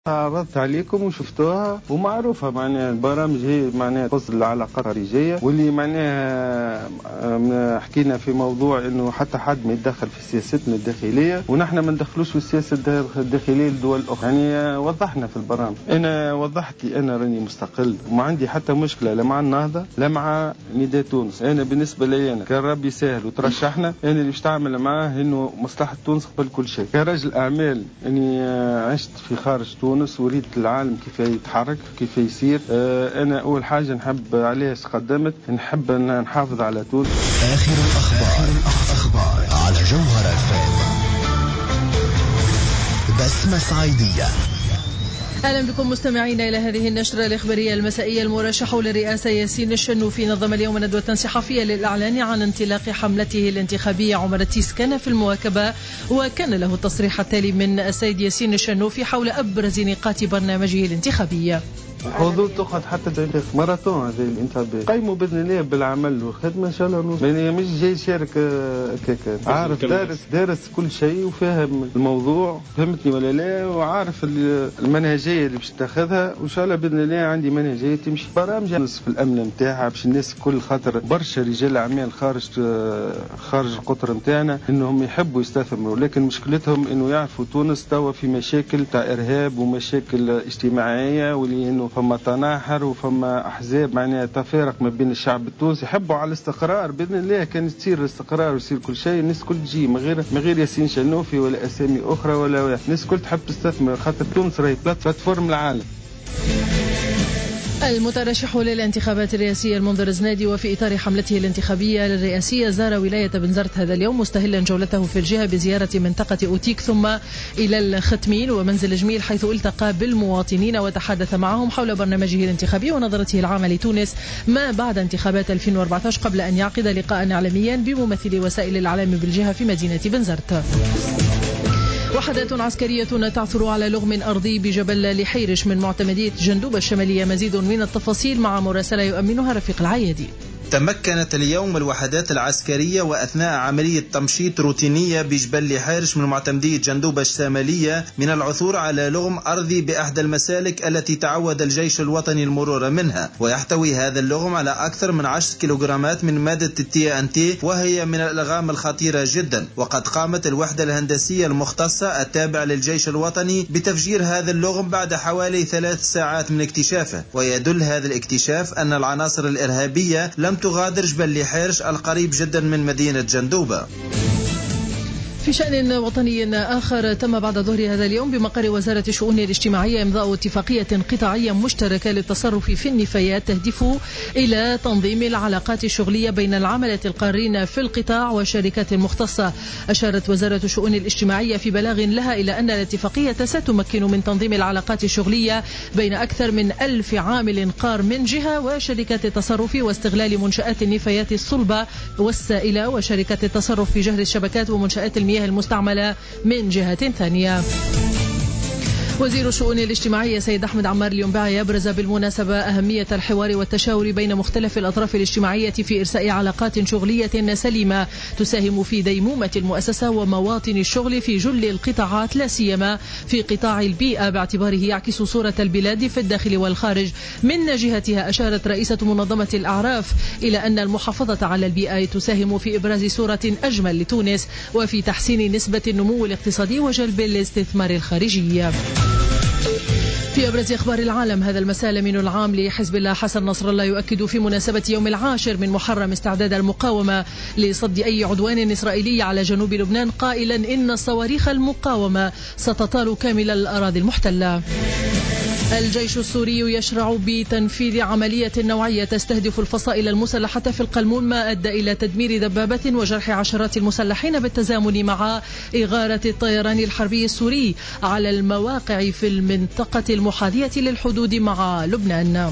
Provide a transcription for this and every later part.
عرضت عليكم وشفتوها ومعروفة معناها البرامج هي معناها تخص العلاقات الخارجية، واللي معناها حكينا في موضوع انه حتى حد ما يتدخل في سياستنا الداخلية، ونحن ما ندخلوش في السياسة الداخلية لدول أخرى. يعني وضحنا في البرامج، أنا وضحت لي أنا راني مستقل وما عندي حتى مشكلة لا مع النهضة لا مع نداء تونس. أنا بالنسبة لي أنا كان ربي سهل وترشحنا، أنا اللي باش تعمل معاه إنه مصلحة تونس قبل كل شيء. كرجل أعمال أني عشت في خارج تونس وريت العالم كيف يتحرك كيف يسير. أنا أول حاجة نحب عليها قدمت نحب أن نحافظ على تونس. آخر الأخبار على جوهرة FM. بسمة صعيدية. أهلا بكم مستمعينا إلى هذه النشرة الإخبارية المسائية. المرشح للرئاسة ياسين الشنوفي نظم اليوم ندوة صحفية للإعلان عن انطلاق حملته الانتخابية عمر التيس. كان في المواكبة وكان له التصريح التالي من السيد ياسين الشنوفي حول أبرز نقاط برنامجه الانتخابي. حضور تأخذ حتى ماراثون هذه الانتخابية، قيموا بإذن الله بالعمل والخدمة إن شاء الله. يعني مش جاي يشارك كيكا، عارف دارس كل شيء وفاهم الموضوع، فهمتني ولا لا، وعارف المنهجية اللي باش تاخذها، وإن شاء الله بإذن الله عندي منهجية تمشي. برامج في الأمن متاعها باش الناس كل خاطر برشا رجال أعمال خارج القطر متاعنا إنهم يحبوا يستثمروا، لكن مشكلتهم إنه يعرفوا تونس توا في مشاكل تاع إرهاب ومشاكل اجتماعية، واللي إنه فما تناحر وفما أحزاب معناها تفارق ما بين الشعب التونسي. يحبوا على الاستقرار بإذن الله، كان تصير الاستقرار ويصير كل شيء الناس كل تجي من غير ياسين شنوفي ولا أسامي أخرى ولا الناس كل تحب تستثمر، خاطر تونس راهي بلاتفورم العالم. المترشح للانتخابات الرئاسية المنذر الزنادي وفي إطار حملته الانتخابية للرئاسية زار ولاية بنزرت هذا اليوم مستهلا جولته في الجهة بزيارة منطقة أوتيك ثم إلى الختمين ومنزل جميل، حيث التقى بالمواطنين وتحدث معهم حول برنامجه الانتخابي ونظرته العامة لتونس ما بعد انتخابات 2014 قبل أن يعقد لقاء إعلاميا بممثلي وسائل الإعلام بالجهة في مدينة بنزرت. وحدات عسكرية تعثر على لغم أرضي بجبل لحيرش من معتمدية جندوبة الشمالية. مزيد من التفاصيل مع مراسلة يؤمنها رفيق العيادي. تمكنت اليوم الوحدات العسكرية وأثناء عملية تمشيط روتينية بجبل حيرش من معتمدية جندوبة الشمالية من العثور على لغم أرضي بأحدى المسالك التي تعود الجيش الوطني المرور منها، ويحتوي هذا اللغم على أكثر من 10 كيلوغرامات من مادة TNT، وهي من الألغام الخطيرة جدا. وقد قامت الوحدة الهندسية المختصة التابعة للجيش الوطني بتفجير هذا اللغم بعد حوالي 3 ساعات من اكتشافه. ويدل هذا الاكتشاف أن العناصر الإرهابية لم تغادر جبل حيرش القريب جدا من مدينة جندوبة. في شأن وطني آخر، تم بعد ظهر هذا اليوم بمقر وزارة الشؤون الاجتماعية إمضاء اتفاقية قطاعية مشتركة للتصرف في النفايات تهدف إلى تنظيم العلاقات الشغلية بين العملة القارين في القطاع والشركات المختصة. أشارت وزارة الشؤون الاجتماعية في بلاغ لها إلى أن الاتفاقية ستمكن من تنظيم العلاقات الشغلية بين أكثر من 1000 عامل قار من جهة، وشركات التصرف واستغلال منشآت النفايات الصلبة والسائلة، وشركات التصرف في جهر الشبكات ومنشآت المياه المستعملة من جهة ثانية. وزير الشؤون الاجتماعية سيد أحمد عمار الينباعي يبرز بالمناسبة أهمية الحوار والتشاور بين مختلف الأطراف الاجتماعية في إرساء علاقات شغلية سليمة تساهم في ديمومة المؤسسة ومواطن الشغل في جل القطاعات، لا سيما في قطاع البيئة باعتباره يعكس صورة البلاد في الداخل والخارج. من جهتها أشارت رئيسة منظمة الأعراف إلى أن المحافظة على البيئة تساهم في إبراز صورة أجمل لتونس وفي تحسين نسبة النمو الاقتصادي وجلب الاستثمار الخارجي. في أبرز أخبار العالم هذا المساء، الأمين العام لحزب الله حسن نصر الله يؤكد في مناسبة يوم 10 من محرم استعداد المقاومة لصد أي عدوان إسرائيلي على جنوب لبنان، قائلا إن صواريخ المقاومة ستطال كامل الأراضي المحتلة. الجيش السوري يشرع بتنفيذ عملية نوعية تستهدف الفصائل المسلحة في القلمون، ما أدى إلى تدمير دبابة وجرح عشرات المسلحين بالتزامن مع إغارة الطيران الحربي السوري على المواقع في المنطقة المحاذية للحدود مع لبنان.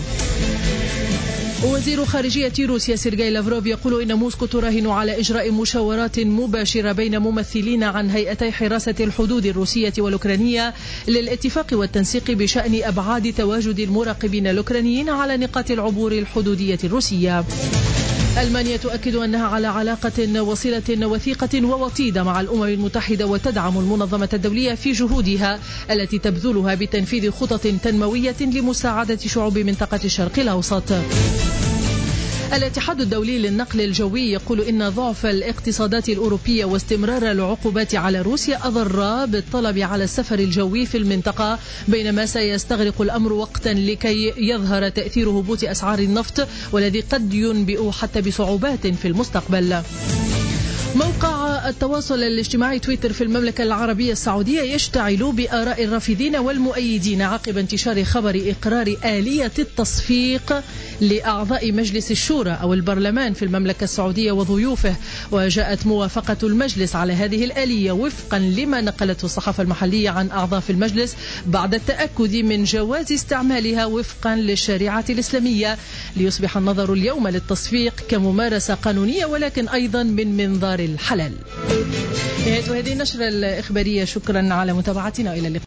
وزير خارجية روسيا سيرجي لافروف يقول إن موسكو تراهن على إجراء مشاورات مباشرة بين ممثلين عن هيئتي حراسة الحدود الروسية والأوكرانية للاتفاق والتنسيق بشأن أبعاد تواجد المراقبين الأوكرانيين على نقاط العبور الحدودية الروسية. ألمانيا تؤكد أنها على علاقة وصلة وثيقة ووطيدة مع الأمم المتحدة وتدعم المنظمة الدولية في جهودها التي تبذلها بتنفيذ خطط تنموية لمساعدة شعوب منطقة الشرق الأوسط. الاتحاد الدولي للنقل الجوي يقول إن ضعف الاقتصادات الأوروبية واستمرار العقوبات على روسيا أضر بالطلب على السفر الجوي في المنطقة، بينما سيستغرق الأمر وقتا لكي يظهر تأثير هبوط أسعار النفط والذي قد ينبئ حتى بصعوبات في المستقبل. موقع التواصل الاجتماعي تويتر في المملكة العربية السعودية يشتعل بآراء الرافضين والمؤيدين عقب انتشار خبر إقرار آلية التصفيق لأعضاء مجلس الشورى أو البرلمان في المملكة السعودية وضيوفه، وجاءت موافقة المجلس على هذه الآلية وفقا لما نقلته الصحافة المحلية عن أعضاء في المجلس بعد التأكد من جواز استعمالها وفقا للشريعة الإسلامية، ليصبح النظر اليوم للتصفيق كممارسة قانونية ولكن أيضا من منظار الحلال. نهاية هذه النشرة الإخبارية، شكرا على متابعتنا، إلى اللقاء.